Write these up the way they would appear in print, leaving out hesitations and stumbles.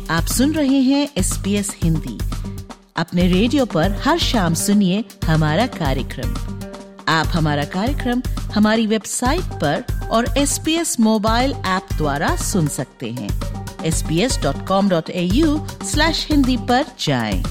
आप सुन रहे हैं SBS हिंदी। अपने रेडियो पर हर शाम सुनिए हमारा कार्यक्रम। आप हमारा कार्यक्रम हमारी वेबसाइट पर और SBS मोबाइल ऐप द्वारा सुन सकते हैं। sbs.com.au/hindi पर जाएं।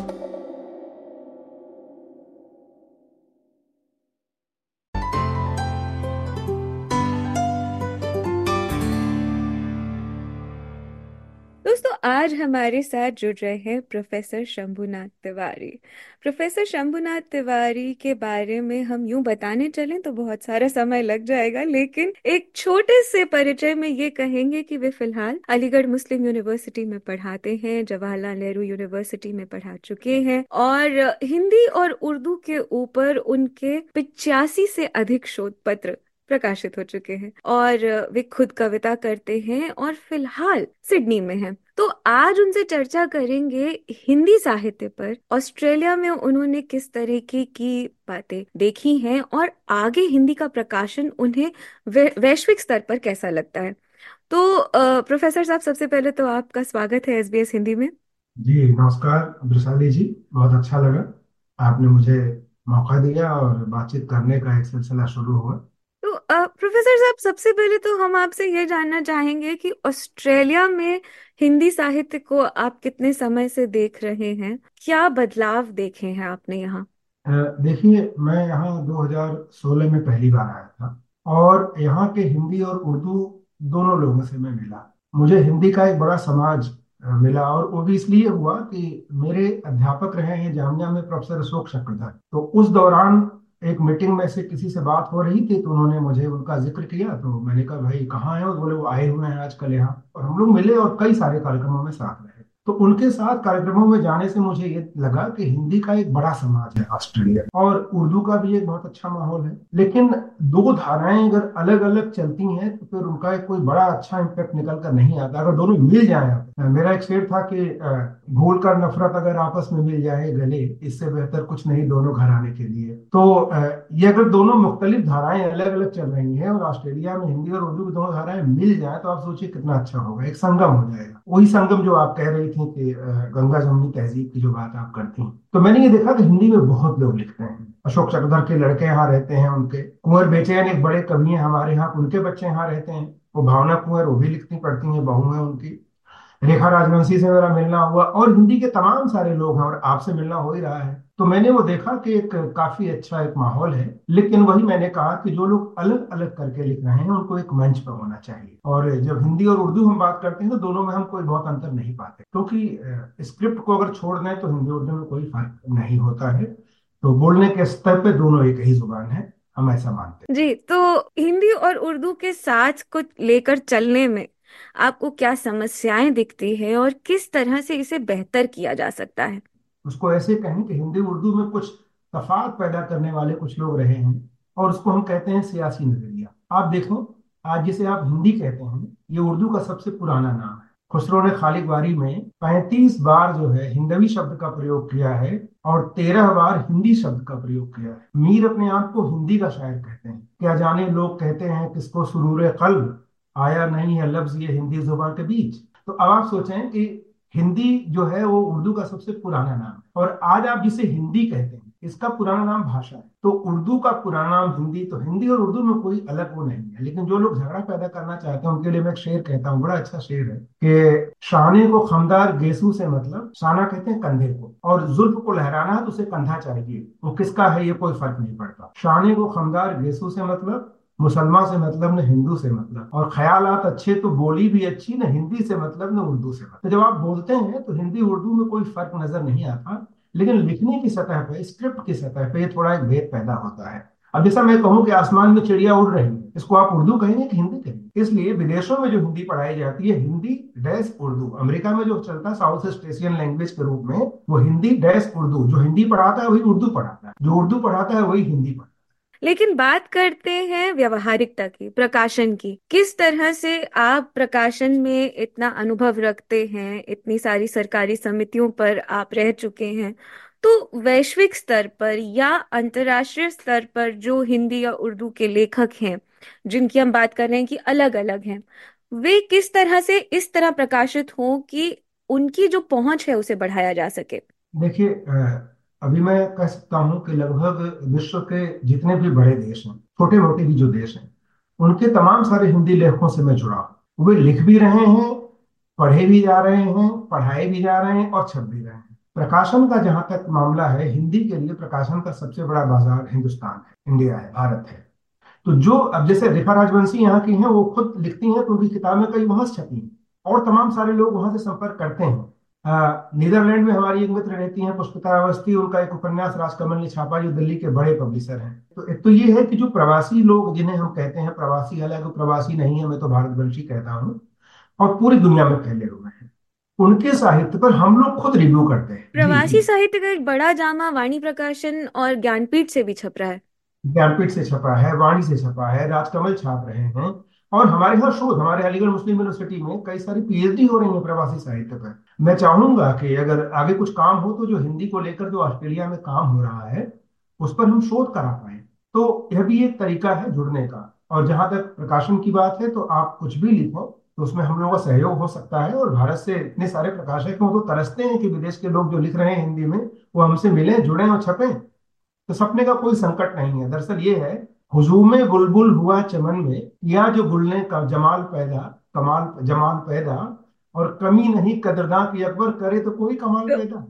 दोस्तों, आज हमारे साथ जुड़ रहे हैं प्रोफेसर शंभुनाथ तिवारी। प्रोफेसर शंभुनाथ तिवारी के बारे में हम यूं बताने चलें तो बहुत सारा समय लग जाएगा, लेकिन एक छोटे से परिचय में ये कहेंगे कि वे फिलहाल अलीगढ़ मुस्लिम यूनिवर्सिटी में पढ़ाते हैं, जवाहरलाल नेहरू यूनिवर्सिटी में पढ़ा चुके हैं और हिंदी और उर्दू के ऊपर उनके 85 से अधिक शोध पत्र प्रकाशित हो चुके हैं और वे खुद कविता करते हैं और फिलहाल सिडनी में हैं। तो आज उनसे चर्चा करेंगे हिंदी साहित्य पर। ऑस्ट्रेलिया में उन्होंने किस तरीके की बातें देखी हैं और आगे हिंदी का प्रकाशन उन्हें वैश्विक स्तर पर कैसा लगता है। तो प्रोफेसर साहब, सबसे पहले तो आपका स्वागत है SBS हिंदी में। जी नमस्कार वैशाली जी, बहुत अच्छा लगा आपने मुझे मौका दिया और बातचीत करने का एक सिलसिला शुरू हुआ। तो प्रोफेसर साहब, सबसे पहले तो हम आपसे ये जानना चाहेंगे कि ऑस्ट्रेलिया में हिंदी साहित्य को आप कितने समय से देख रहे हैं, क्या बदलाव देखे हैं आपने यहाँ। अ, देखिए, मैं यहाँ 2016 में पहली बार आया था और यहाँ के हिंदी और उर्दू दोनों लोगों से मैं मिला। मुझे हिंदी का एक बड़ा समाज मिला और वो भी इसलिए हुआ कि मेरे अध्यापक रहे हैं जामिया में प्रोफेसर अशोक चक्रधर। तो उस दौरान एक मीटिंग में से किसी से बात हो रही थी तो उन्होंने मुझे उनका जिक्र किया, तो मैंने कहा भाई कहाँ है, और बोले वो आए हुए हैं आजकल यहाँ, और हम लोग मिले और कई सारे कार्यक्रमों में साथ रहे। तो उनके साथ कार्यक्रमों में जाने से मुझे ये लगा कि हिंदी का एक बड़ा समाज है ऑस्ट्रेलिया में और उर्दू का भी एक बहुत अच्छा माहौल है। लेकिन दो धाराएं अगर अलग अलग चलती हैं तो फिर उनका एक कोई बड़ा अच्छा इम्पैक्ट निकल कर नहीं आता अगर दोनों मिल जाए। मेरा एक शेर था कि भूल कर नफरत अगर आपस में मिल जाए गले, इससे बेहतर कुछ नहीं दोनों घराने के लिए। तो ये अगर दोनों मुख्तलिफ धाराएं अलग अलग चल रही हैं और ऑस्ट्रेलिया में हिंदी और उर्दू की दोनों धाराएं मिल जाए तो आप सोचिए कितना अच्छा होगा, एक संगम हो जाएगा। वही संगम जो आप कह रही थी कि गंगा जमुनी तहजीब की जो बात आप करती हैं, तो मैंने ये देखा कि हिंदी में बहुत लोग लिखते हैं। अशोक चक्रधर के लड़के यहाँ रहते हैं, उनके कुंवर बेचैन एक बड़े कवि हैं हमारे यहाँ, उनके बच्चे यहाँ रहते हैं। वो भावना कुंवर, वो भी लिखती पढ़ती हैं, बहू है उनकी। रेखा राजवंशी से मेरा मिलना हुआ और हिंदी के तमाम सारे लोग हैं और आपसे मिलना हो ही रहा है। तो मैंने वो देखा कि एक काफी अच्छा एक माहौल है। लेकिन वही मैंने कहा कि जो लोग अलग अलग करके लिख रहे हैं उनको एक मंच पर होना चाहिए। और जब हिंदी और उर्दू हम बात करते हैं तो दोनों में हम कोई बहुत अंतर नहीं पाते, क्योंकि स्क्रिप्ट को अगर छोड़ दें तो हिंदी उर्दू में कोई फर्क नहीं होता है। तो बोलने के स्तर पे दोनों एक ही जुबान है, हम ऐसा मानते हैं। जी, तो हिंदी और उर्दू के साथ कुछ लेकर चलने में आपको क्या समस्याएं दिखती है और किस तरह से इसे बेहतर किया जा सकता है। उसको ऐसे कहें कि हिंदी उर्दू में कुछ तफात पैदा करने वाले कुछ लोग रहे हैं और उसको हम कहते हैं सियासी नजरिया। आप देखो, आज जिसे आप हिंदी कहते हैं ये उर्दू का सबसे पुराना नाम है। खुसरो ने खालिद वारी में 35 बार जो है हिंदवी शब्द का प्रयोग किया है और 13 बार हिंदी शब्द का प्रयोग किया है। मीर अपने आप को हिंदी का शायर कहते हैं। क्या जाने लोग कहते हैं किसको सुरूर कल्ब, आया नहीं है लफ्ज ये हिंदी जुबान के बीच। तो अब आप सोचें कि हिंदी जो है वो उर्दू का सबसे पुराना नाम है और आज आप जिसे हिंदी कहते हैं इसका पुराना नाम भाषा है। तो उर्दू का पुराना नाम हिंदी, तो हिंदी और उर्दू में कोई अलग वो नहीं है। लेकिन जो लोग झगड़ा पैदा करना चाहते हैं उनके लिए मैं एक शेर कहता हूँ, बड़ा अच्छा शेर है कि शाने को खमदार गेसू से मतलब, शाना कहते हैं कंधे को, और जुल्फ को लहराना है तो उसे कंधा चाहिए, वो किसका है ये कोई फर्क नहीं पड़ता। शाने को खमदार गेसू से मतलब, मुसलमान से मतलब न हिंदू से मतलब, और ख्यालात अच्छे तो बोली भी अच्छी, न हिंदी से मतलब न उर्दू से मतलब। तो जब आप बोलते हैं तो हिंदी उर्दू में कोई फर्क नजर नहीं आता, लेकिन लिखने की सतह पर, स्क्रिप्ट की सतह पर ये थोड़ा एक भेद पैदा होता है। अब जैसा मैं कहूँ कि आसमान में चिड़िया उड़ रही है, इसको आप उर्दू कहेंगे कि हिंदी कहेंगे। इसलिए विदेशों में जो हिंदी पढ़ाई जाती है हिंदी डैश उर्दू, अमेरिका में जो चलता है साउथ ईस्ट एशियन लैंग्वेज के रूप में वो हिंदी डैश उर्दू, जो हिंदी पढ़ाता है वही उर्दू पढ़ाता है, जो उर्दू पढ़ाता है वही हिंदी पढ़ाता है। लेकिन बात करते हैं व्यवहारिकता की, प्रकाशन की। किस तरह से आप प्रकाशन में इतना अनुभव रखते हैं, इतनी सारी सरकारी समितियों पर आप रह चुके हैं, तो वैश्विक स्तर पर या अंतर्राष्ट्रीय स्तर पर जो हिंदी या उर्दू के लेखक हैं जिनकी हम बात कर रहे हैं कि अलग अलग हैं, वे किस तरह से इस तरह प्रकाशित हों कि उनकी जो पहुंच है उसे बढ़ाया जा सके? देखिए, अभी मैं कह सकता हूँ कि लगभग विश्व के जितने भी बड़े देश हैं, छोटे मोटे भी जो देश हैं, उनके तमाम सारे हिंदी लेखकों से मैं जुड़ा हूँ। वे लिख भी रहे हैं, पढ़े भी जा रहे हैं, पढ़ाए भी जा रहे हैं और छप भी रहे हैं। प्रकाशन का जहां तक मामला है, हिंदी के लिए प्रकाशन का सबसे बड़ा बाजार हिंदुस्तान है, इंडिया है, भारत है। तो जो अब जैसे रेखा राजवंशी यहाँ की हैं, वो खुद लिखती हैं क्योंकि किताबें कई वहां से छपी हैं और तमाम सारे लोग वहां से संपर्क करते हैं। नीदरलैंड में हमारी एक मित्र रहती हैं, पुष्पिता अवस्थी, उनका एक उपन्यास राजकमल ने छापा, जो दिल्ली के बड़े पब्लिशर हैं। तो एक तो ये है कि जो प्रवासी लोग जिन्हें हम कहते हैं प्रवासी, हालांकि प्रवासी नहीं है, मैं तो भारतवंशी कहता हूँ, और पूरी दुनिया में फैले हुए हैं, उनके साहित्य पर हम लोग खुद रिव्यू करते हैं। जी जी। प्रवासी साहित्य का एक बड़ा जामा वाणी प्रकाशन और ज्ञानपीठ से भी छप रहा है। ज्ञानपीठ से छपा है, वाणी से छपा है, राजकमल छाप रहे हैं। और हमारे यहाँ शोध, हमारे अलीगढ़ मुस्लिम यूनिवर्सिटी में कई सारी पीएचडी हो रही है प्रवासी साहित्य पर। मैं चाहूंगा कि अगर आगे कुछ काम हो तो जो हिंदी को लेकर जो ऑस्ट्रेलिया में काम हो रहा है उस पर हम शोध करा पाए, तो यह भी एक तरीका है जुड़ने का। और जहां तक प्रकाशन की बात है, तो आप कुछ भी लिखो तो उसमें हम लोगों का सहयोग हो सकता है। और भारत से इतने सारे प्रकाशक हैं, वो तो तरसते हैं कि विदेश के लोग जो लिख रहे हैं हिंदी में, वो हमसे मिलें, जुड़ें और छपें। तो सपने का कोई संकट नहीं है। दरअसल ये है, हुजूम बुलबुल हुआ चमन में, या जो गुल ने का जमाल पैदा, कमाल जमाल पैदा, और कमी नहीं कदरदां की अकबर करे तो कोई कमाल पैदा।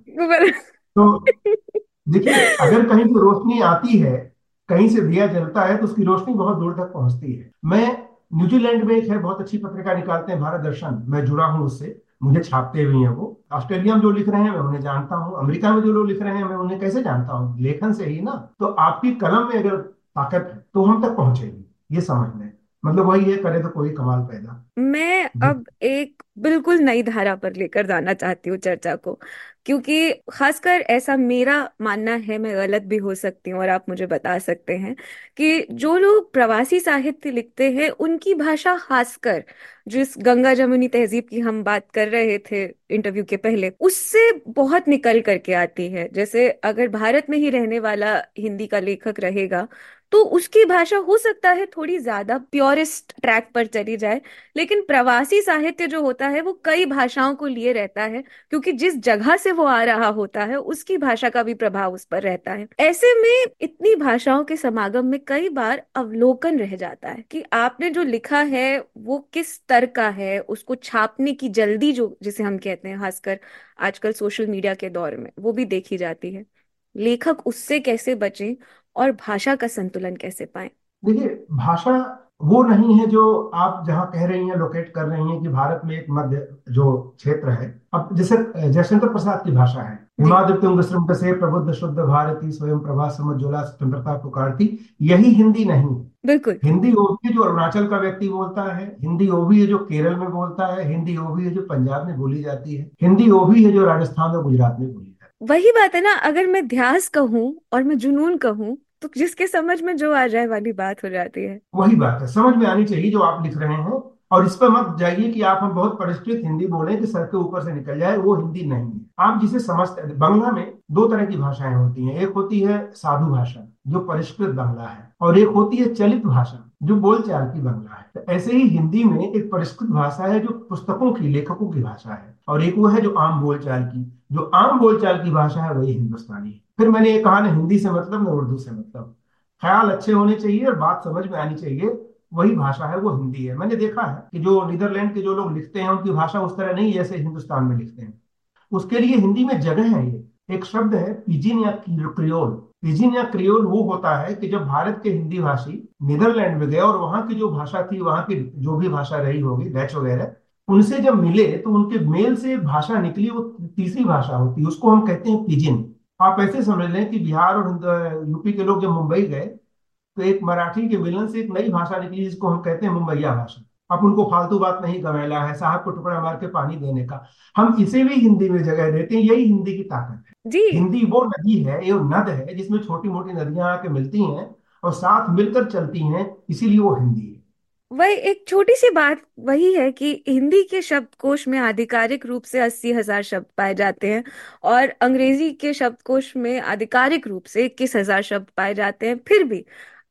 तो देखिए, अगर कहीं से रोशनी आती है, कहीं से दिया जलता है, तो उसकी रोशनी बहुत दूर तक पहुंचती है। मैं न्यूजीलैंड में एक है, बहुत अच्छी पत्रिका निकालते हैं, भारत दर्शन, मैं जुड़ा हूं उससे, मुझे छापते भी हैं वो। ऑस्ट्रेलिया में जो लिख रहे हैं मैं उन्हें जानता हूँ, अमेरिका में जो लोग लिख रहे हैं मैं उन्हें कैसे जानता हूँ, लेखन से ही ना। तो आपकी कलम में अगर ताकत है तो हम तक पहुंचेगी, ये समझ लें। मतलब वही है, करे तो कोई कमाल पैदा। मैं जी। अब एक बिल्कुल नई धारा पर लेकर जाना चाहती हूँ चर्चा को, क्योंकि खासकर ऐसा मेरा मानना है, मैं गलत भी हो सकती हूँ और आप मुझे बता सकते हैं, कि जो लोग प्रवासी साहित्य लिखते हैं उनकी भाषा, खासकर जिस गंगा जमुनी तहजीब की हम बात कर रहे थे इंटरव्यू के पहले, उससे बहुत निकल करके आती है। जैसे अगर भारत में ही रहने वाला हिंदी का लेखक रहेगा तो उसकी भाषा हो सकता है थोड़ी ज्यादा प्योरिस्ट ट्रैक पर चली जाए, लेकिन प्रवासी साहित्य जो होता है वो कई भाषाओं को लिए रहता है, क्योंकि जिस जगह से वो आ रहा होता है उसकी भाषा का भी प्रभाव उस पर रहता है। ऐसे में इतनी भाषाओं के समागम में कई बार अवलोकन रह जाता है कि आपने जो लिखा है वो किस स्तर का है। उसको छापने की जल्दी जो जिसे हम कहते हैं, खासकर आजकल सोशल मीडिया के दौर में, वो भी देखी जाती है। लेखक उससे कैसे बचे और भाषा का संतुलन कैसे पाए? देखिए, भाषा वो नहीं है जो आप जहाँ कह रही हैं, लोकेट कर रही हैं कि भारत में एक मध्य जो क्षेत्र है। अब जैसे जयशंकर प्रसाद की भाषा है, जी हिमाद्रि तुंग श्रृंग से प्रबुद्ध शुद्ध भारती, स्वयं प्रभा समुज्ज्वला स्वतंत्रता पुकारती। यही हिंदी नहीं है। बिल्कुल। हिंदी वो भी है जो अरुणाचल का व्यक्ति बोलता है, हिंदी वो भी है जो केरल में बोलता है, हिंदी वो भी है जो पंजाब में बोली जाती है, हिंदी वो भी है जो राजस्थान और गुजरात में बोली जाती वही बात है ना, अगर मैं ध्यास कहूं और मैं जुनून कहूं तो जिसके समझ में जो आ जाए वाली बात हो जाती है। है। वही बात है, समझ में आनी चाहिए जो आप लिख रहे हैं। और इस पर मत जाइए कि आप हम बहुत परिष्कृत हिंदी बोलें कि सर के ऊपर से निकल जाए, वो हिंदी नहीं है। आप जिसे समझते हैं, बांग्ला में दो तरह की भाषाएं होती हैं, एक होती है साधु भाषा जो परिष्कृत बांग्ला है, और एक होती है चलित भाषा जो बोलचाल की बांग्ला है। तो ऐसे ही हिंदी में एक परिष्कृत भाषा है जो पुस्तकों की, लेखकों की भाषा है, और एक वो है जो आम बोलचाल की। जो आम बोलचाल की भाषा है वही हिंदुस्तानी है। फिर मैंने ये कहा ना, हिंदी से मतलब ना उर्दू से मतलब, ख्याल अच्छे होने चाहिए और बात समझ में आनी चाहिए, वही भाषा है वो हिंदी है। मैंने देखा है कि जो नीदरलैंड के जो लोग लिखते हैं उनकी भाषा उस तरह नहीं है जैसे हिंदुस्तान में लिखते हैं। उसके लिए हिंदी में जगह है। ये एक शब्द है पिजिन या क्रियोल। पिजिन या क्रियोल वो होता है कि जब भारत के हिंदी भाषी नीदरलैंड में गए और वहां की जो भाषा थी, वहां की जो भी भाषा रही होगी, डच वगैरह, उनसे जब मिले तो उनके मेल से भाषा निकली, वो तीसरी भाषा होती है, उसको हम कहते हैं पिजिन। आप ऐसे समझ लें कि बिहार और यूपी के लोग जब मुंबई गए तो एक मराठी के मिलन से एक नई भाषा निकली जिसको हम कहते हैं मुंबईया भाषा। अब उनको फालतू बात नहीं गवेला है, साहब को टुकड़ा मार के पानी देने का, हम इसे भी हिंदी में जगह देते हैं। यही हिंदी की ताकत है। जी। हिंदी वो नदी है, ये नद है जिसमें छोटी मोटी नदियां आके मिलती हैं और साथ मिलकर चलती हैं, इसीलिए वो हिंदी है। वही एक छोटी सी बात वही है कि हिंदी के शब्दकोश में आधिकारिक रूप से 80,000 शब्द पाए जाते हैं और अंग्रेजी के शब्दकोश में आधिकारिक रूप से 21,000 शब्द पाए जाते हैं। फिर भी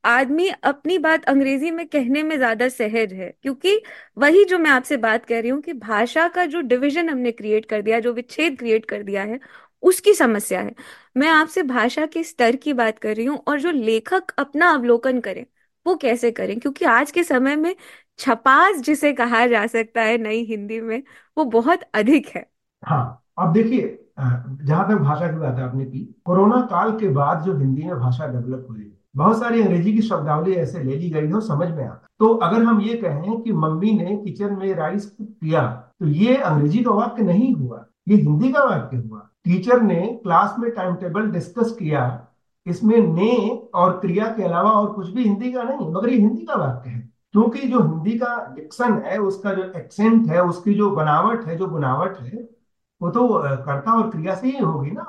आदमी अपनी बात अंग्रेजी में कहने में ज्यादा सहज है, क्योंकि वही जो मैं आपसे बात कर रही हूँ कि भाषा का जो डिवीजन हमने क्रिएट कर दिया, जो विच्छेद क्रिएट कर दिया है, उसकी समस्या है। मैं आपसे भाषा के स्तर की बात कर रही हूँ, और जो लेखक अपना अवलोकन करें वो कैसे करें, क्योंकि आज के समय में छपास जिसे कहा जा सकता है नई हिंदी में, वो बहुत अधिक है। हाँ, अब देखिए, जहां तक भाषा की बात आपने की, कोरोना काल के बाद जो हिंदी में भाषा डेवलप हुई, बहुत सारी अंग्रेजी की शब्दावली ऐसे ले ली गई हो, समझ में आता। तो अगर हम ये कहें कि मम्मी ने किचन में राइस कुक किया, तो ये अंग्रेजी का वाक्य नहीं हुआ, ये हिंदी का वाक्य हुआ। टीचर ने क्लास में टाइम टेबल डिस्कस किया, इसमें ने और क्रिया के अलावा और कुछ भी हिंदी का नहीं, मगर ये हिंदी का वाक्य है। क्योंकि जो हिंदी का डिक्शन है, उसका जो एक्सेंट है, उसकी जो बनावट है, जो बुनावट है, वो तो कर्ता और क्रिया से ही होगी ना।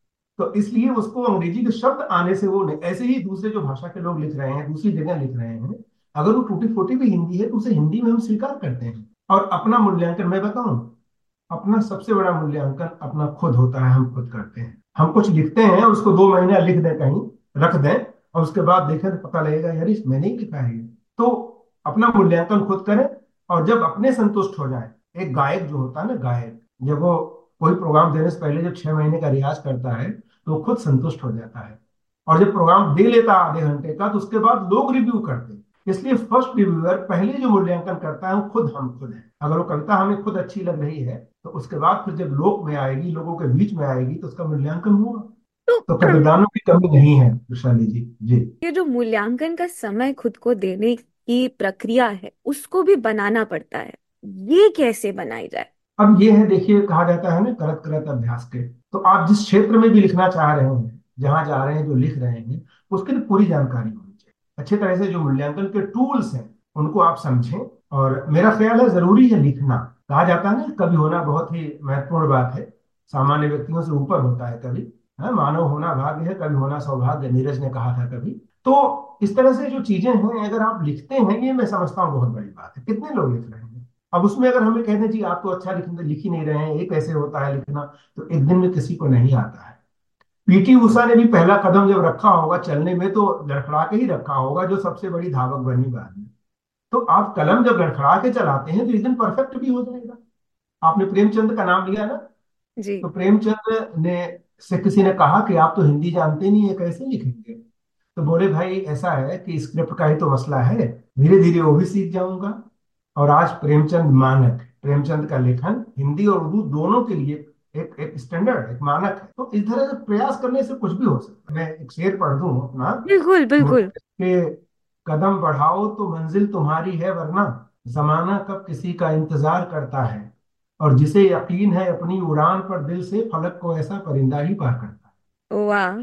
तो इसलिए उसको अंग्रेजी के शब्द आने से वो नहीं। ऐसे ही दूसरे जो भाषा के लोग लिख रहे हैं, दूसरी जगह लिख रहे हैं, अगर वो टूटी फूटी भी हिंदी है तो उसे हिंदी में हम स्वीकार करते हैं। और अपना मूल्यांकन मैं बताऊं, अपना सबसे बड़ा मूल्यांकन अपना खुद होता है, हम खुद करते हैं। हम कुछ लिखते हैं और उसको 2 महीना लिख दें, कहीं रख दें, और उसके बाद देखें तो पता लगेगा यार इस मैंने ही लिखा है ये। तो अपना मूल्यांकन खुद करें, और जब अपने संतुष्ट हो जाए, एक गायक जो होता है ना, गायक जब वो कोई प्रोग्राम देने से पहले जब 6 महीने का रियाज करता है, तो वो खुद संतुष्ट हो जाता है। और जब प्रोग्राम दे लेता है आधे घंटे का, तो उसके बाद लोग रिव्यू करते हैं। इसलिए फर्स्ट रिव्यूअर पहले जो मूल्यांकन करता है वो खुद हम खुद है। अगर वो कविता हमें खुद अच्छी लग रही है, तो उसके बाद फिर जब लोक में आएगी, लोगों के बीच में आएगी, तो उसका मूल्यांकन हुआ। तो तो कविताओं की कमी नहीं है विशाली जी। जी। ये जो मूल्यांकन का समय खुद को देने की प्रक्रिया है, उसको भी बनाना पड़ता है। ये कैसे बनाई जाए? अब ये है, देखिए, कहा जाता है ना, करत करत अभ्यास के। तो आप जिस क्षेत्र में भी लिखना चाह रहे हैं, जहां जा रहे हैं, जो लिख रहे हैं, उसके लिए पूरी जानकारी होनी चाहिए। अच्छे तरह से जो मूल्यांकन के टूल्स हैं उनको आप समझें। और मेरा ख्याल है जरूरी है लिखना। कहा जाता है ना, कवि होना बहुत ही महत्वपूर्ण बात है, सामान्य व्यक्तियों से ऊपर होता है कवि। है, मानव होना भाग्य है, कवि होना सौभाग्य, नीरज ने कहा था कभी। तो इस तरह से जो चीजें हैं, अगर आप लिखते हैं, ये मैं समझता हूँ बहुत बड़ी बात है। कितने लोग लिख रहे हैं? अब उसमें अगर हमें कहते हैं जी आप तो अच्छा लिख ही नहीं रहे हैं, ये कैसे होता है लिखना, तो एक दिन में किसी को नहीं आता है। पीटी उषा ने भी पहला कदम जब रखा होगा चलने में, तो लड़खड़ा के ही रखा होगा, जो सबसे बड़ी धावक बनी बाद में। तो आप कलम जब लड़खड़ा के चलाते हैं, तो एक दिन परफेक्ट भी हो जाएगा। आपने प्रेमचंद का नाम लिया ना, जी। तो प्रेमचंद ने से किसी ने कहा कि आप तो हिंदी जानते नहीं है, कैसे लिखेंगे? तो बोले भाई ऐसा है कि स्क्रिप्ट का ही तो मसला है, धीरे धीरे वो भी सीख जाऊंगा। और आज प्रेमचंद मानक, प्रेमचंद का लेखन हिंदी और उर्दू दोनों के लिए एक एक स्टैंडर्ड, एक मानक है। तो इस तरह से प्रयास करने से कुछ भी हो सकता है। मैं एक शेर पढ़ दूं अपना, बिल्कुल बिल्कुल। कि कदम बढ़ाओ तो मंजिल तुम्हारी है, वरना जमाना कब किसी का इंतजार करता है। और जिसे यकीन है अपनी उड़ान पर, दिल से फलक को ऐसा परिंदा ही पार करता है। वाह।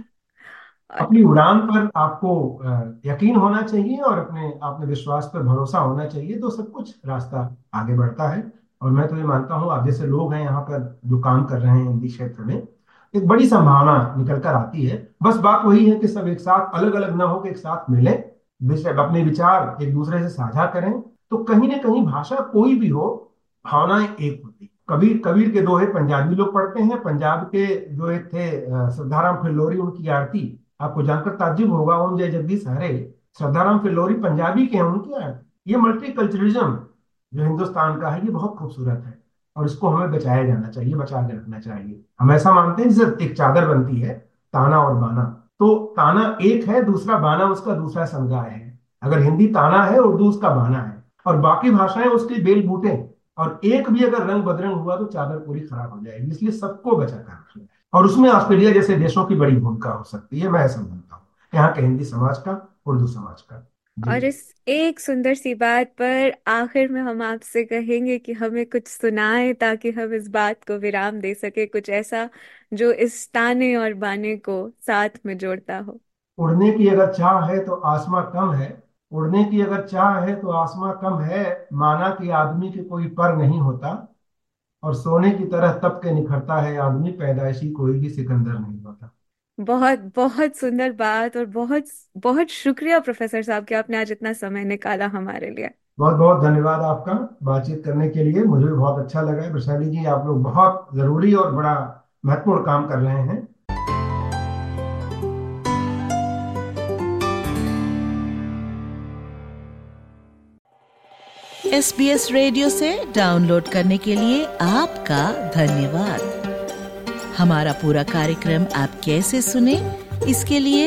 अपनी उड़ान पर आपको यकीन होना चाहिए, और अपने आपने विश्वास पर भरोसा होना चाहिए, तो सब कुछ रास्ता आगे बढ़ता है। और मैं तो ये मानता हूँ, आप जैसे लोग हैं यहाँ पर जो काम कर रहे हैं हिंदी क्षेत्र में, एक बड़ी संभावना निकल कर आती है। बस बात वही है कि सब एक साथ अलग अलग ना हो, के एक साथ मिलें, अपने विचार एक दूसरे से साझा करें। तो कहीं ना कहीं भाषा कोई भी हो, भावनाएं एक होती। कबीर कबीर के दोहे पंजाबी लोग पढ़ते हैं। पंजाब के जो एक थे श्रद्धाराम फिल्लोरी, उनकी आरती आपको जानकर ताज्जुब होगा, ओम जय जगदीश हरे। श्रद्धाराम फिल्लोरी पंजाबी के हैं, उनकी आरती। ये मल्टीकल्चरलिज्म जो हिंदुस्तान का है, ये बहुत खूबसूरत है, और इसको हमें बचाया जाना चाहिए, बचा के रखना चाहिए। हम ऐसा मानते हैं जैसे एक चादर बनती है, ताना और बाना। तो ताना एक है, दूसरा बाना उसका दूसरा समुदाय है। अगर हिंदी ताना है, उर्दू उसका बाना है, और बाकी भाषाएं उसके बेल बूटे। और एक भी अगर रंग बदरंग हुआ तो चादर पूरी खराब हो जाएगी। इसलिए सबको बचा कर रखना है, और उसमें ऑस्ट्रेलिया जैसे देशों की बड़ी भूमिका हो सकती है, मैं ऐसा मानता हूँ, यहाँ के हिंदी समाज का, उर्दू समाज का। जी। और इस एक सुंदर सी बात पर आखिर में हम आपसे कहेंगे कि हमें कुछ सुनाए, ताकि हम इस बात को विराम दे सके, कुछ ऐसा जो इस ताने और बाने को साथ में जोड़ता हो। उड़ने की अगर चाह है तो आसमां कम है, उड़ने की अगर चाह है तो आसमां कम है। माना कि आदमी के कोई पर नहीं होता, और सोने की तरह तप के निखरता है आदमी, पैदाइशी कोई भी सिकंदर नहीं होता। बहुत बहुत सुंदर बात, और बहुत बहुत शुक्रिया प्रोफेसर साहब कि आपने आज इतना समय निकाला हमारे लिए। बहुत बहुत धन्यवाद आपका बातचीत करने के लिए, मुझे भी बहुत अच्छा लगा। वैशाली जी, आप लोग बहुत जरूरी और बड़ा महत्वपूर्ण काम कर रहे हैं। SBS रेडियो से डाउनलोड करने के लिए आपका धन्यवाद। हमारा पूरा कार्यक्रम आप कैसे सुने, इसके लिए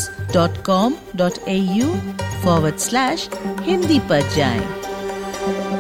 sbs.com.au/hindi पर जाएं।